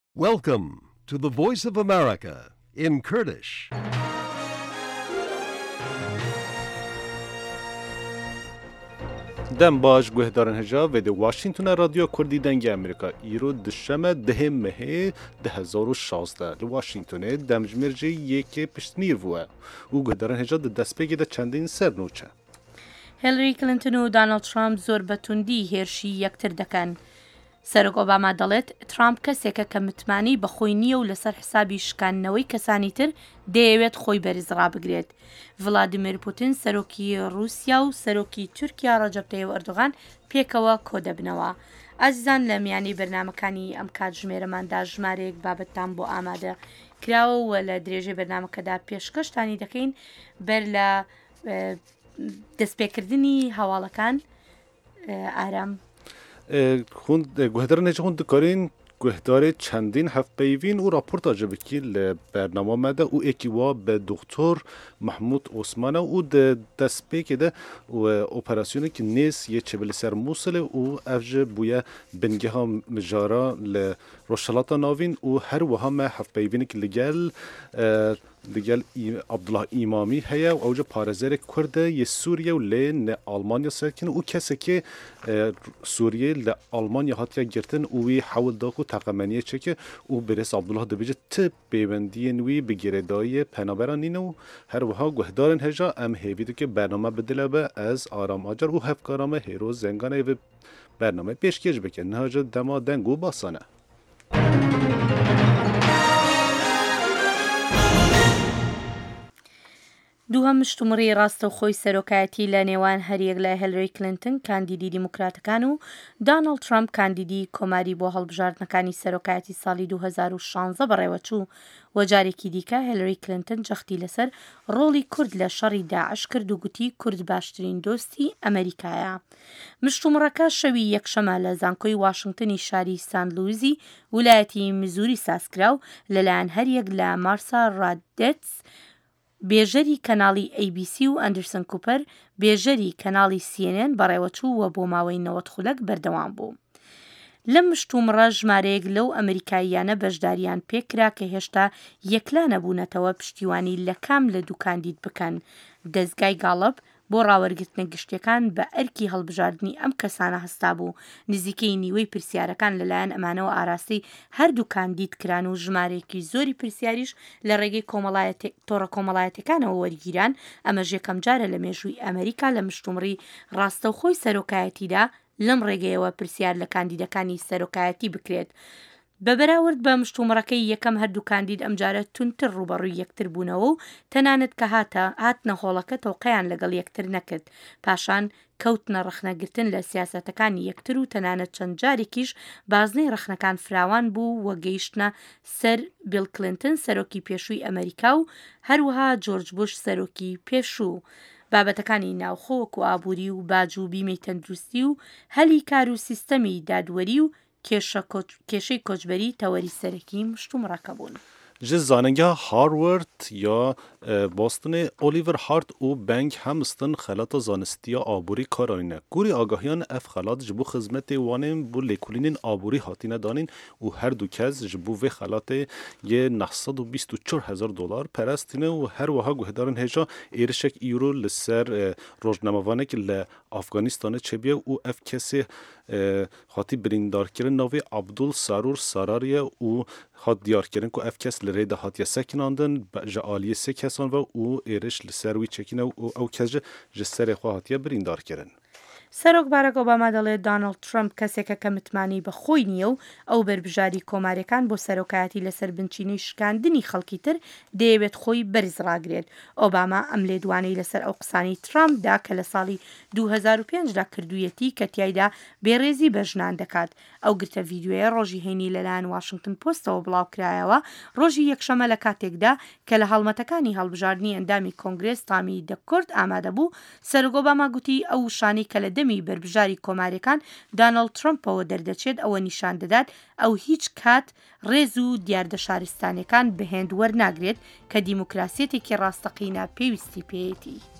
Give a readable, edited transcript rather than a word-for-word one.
Welcome to the Voice of America in Kurdish. دم باش گوهدارن هجا و دی واشنگتن رادیو کردی دنگ امریکا ایرو دشمه ده مهه 2016 لواشنگتن دمجمرجی یکی پشتنیر بوه و گوهدارن هجا ده دسپیگی ده چندین سر نوچه هیلاری کلینتن و دانالد ترامپ زۆر بەتوندی هێرشی یەکتر دەکەن. سەرۆک ئۆباما دەڵێت ترامپ کەسێکە کە متمانی بەخۆی نییە و لەسەر حسابی شکاندنەوەی کەسانی تر دەیەوێت خۆی بەرز ڕابگرێت. ڤڵادیمیر پوتین سەرۆکی رووسیا و سەرۆکی تورکیا ڕەجەب تەیب ئەردۆغان پێکەوە کۆ دەبنەوە. ئازیزان لە میانی بەرنامەکانی ئەم کات ژمێرەماندا ژمارەیەک بابەتتان بۆ ئامادە کراوە و لە درێژەی بەرنامەکەدا پێشکەشتانی دەکەین بەر لە دەستپێکردنی هەواڵەکان ئارام. گوهدارن هجا خوند دکارین گوهدار چندین هفت پیوین و راپورت آجبکی لبرنامه مده او اکی وا به دکتر محمود عثمانه او دست پیکده و اپراسیونی که نیست یه چبل سر موصله او افج بویا بنگه ها مجارا لروشلاتا ناوین او هر وها ما هفت پیوینی که لگل عبدالله امامی هیا و اوجه پارزر کرده یه سوریه و لین آلمانیا سرکن او کسی که سوریه لآلمانیا هاتیا گرتن اوی حول داخو تقمنیه چه که او برس عبدالله دبیجه تب بیوندی نوی بگیردایی پنابران اینو هر وها گوهدارن هجا ام هیویدو که برنامه بدله به از آرام آجر او هفکارامه هیروز زنگانه و برنامه پیشکش بکن نهاجه دما دنگو باسانه دووهەم شتومڕی ڕاستەوخۆی سەرۆکایەتی لە نێوان هەریەک لە هیلاری کلینتن کاندیدی دیموکراتەکان و دانالد ترامپ کاندیدی کۆماری بۆ هەڵبژاردنەکانی سەرۆکایەتی ساڵی 2016 بەڕێوەچوو و جارێکی دیکە هیلاری کلینتن جەختی لەسەر ڕۆڵی کورد لە شەڕی داعش کرد و گوتی کورد باشترین دۆستی ئەمریکایە. مشتومڕەکە شەوی یەکشەمە لە زانکۆی واشنگتنی شاری سان لویزی ویلایەتی میزوری سازکرا و لەلایەن هەریەک لە مارسا ڕادێتس بێژەری کەناڵی ABC و ئەندرسن کوپەر بێژەری کەناڵی CNN بەڕێوەچوو و بۆ ماوەی 90 خولەک بەردەوام بوو. لەم مشتومڕە ژمارەیەک لەو ئەمریکاییانە بەشداریان پێکرا کە هێشتا یەکلا نەبوونەتەوە پشتیوانی لە کام لە دوو کاندید بکەن. دەستگای گاڵب بۆ ڕاوەرگرتنە گشتیەکان بە ئەرکی هەڵبژاردننی ئەم کەسانە هەستا بوو. نزیکەی نیوەی پرسیارەکان لەلایەن ئەمانەوە ئاراستی هەردوو کاندید کران و ژمارەیەکی زۆری پرسیاریش لە ڕێگەی تۆڕە کۆمەڵایەتەکانەوە وەرگیران. ئەمە یەکەم جارە لە مێژووی ئەمریکا لە مشتومڕی ڕاستەوخۆی سەرۆکایەتیدا لەم ڕێگەیەوە پرسیار لە کاندیدەکانی سەرۆکایەتی بکرێت. بەبەراورد بە مشتومڕەکەی یەکەم هەردوو کاندید ئەمجارە تونتر ڕوبەڕووی یەکتر بوونەوە و تەنانەت کە هاتنە هۆڵەکە تەوقەیان لەگەڵ یەکتر نەکرد. پاشان کەوتنە ڕەخنەگرتن لە سیاسەتەکانی یەکتر و تەنانەت چەند جارێکیش بازنەی ڕەخنەکان فراوان بوو وە گەیشتنە سەر بیل کلینتن سەرۆکی پێشووی ئەمریکا و هەروەها جۆرج بوش سەرۆکی پێشوو. بابەتەکانی ناوخۆ وەکو ئابووری و باج و بیمەی تەندروستی و هەلی کار و سیستەمی دادوەری و کێشەی کۆچبەری تەوەری سەرەکی مشتومڕەکە بوون. جه زاننگه هاروارد یا باستن اولیور هارت و بنگ همستن خلات زانستی آبوری کارانینه. گوری آگاهیان اف خلات جبو خدمت وانیم بو لیکولینین آبوری هاتینه دانین و هر دو کس جبو و خلات یه 924,000 دلار پرستینه و هر وها گوهدارن هجا ایرشک ایرو لسر روزنامه‌وانه که لافغانستان چبیه و اف کسی خاطی بریندار کردن ناوی عبدال سارور ساراریه و خاط دیار کردن که اف کس لریده هاتیه سکناندن جعالیه سه کسان و او ایرش لسروی چکینه و او کس جسر خواه هاتیه بریندار کردن. سەرۆک باراک ئۆباما دەڵێت دانالد ترامپ کەسێکە کە متمانی بە خۆی نییە و ئەو بەربژاری کۆماریەکان بۆ سەرۆکایەتی لەسەر بنچینەی شکاندنی خەڵکی تر دەیەوێت خۆی بەرز ڕاگرێت. ئۆباما ئەم لێدوانەی لەسەر ئەو قسانی ترامپدا کە لە ساڵی 2005دا کردوویەتی کە تیایدا بێڕێزی بەژنان دەکات. ئەو گرتە ڤیدیۆیە ڕۆژی هەینی لەلایەن واشنگتن پۆستەوە بڵاوکرایەوە ڕۆژی یەکشەمە لە کاتێکدا کە لە هەڵمەتەکانی هەڵبژاردننی ئەندامی کۆنگرێس تامی دەکورد ئامادە بوو. سەرۆک ئۆباما گوتی ئەو شانەی کە لە دەمی بەربژاری کۆماریەکان دانالد ترامپەوە دەردەچێت ئەوە نیشان دەدات ئەو هیچ کات ڕێز و دیاردە شارستانەکان بەهێند وەرناگرێت کە دیموکراسیەتێکی ڕاستەقینە پێویستی پێیەتی.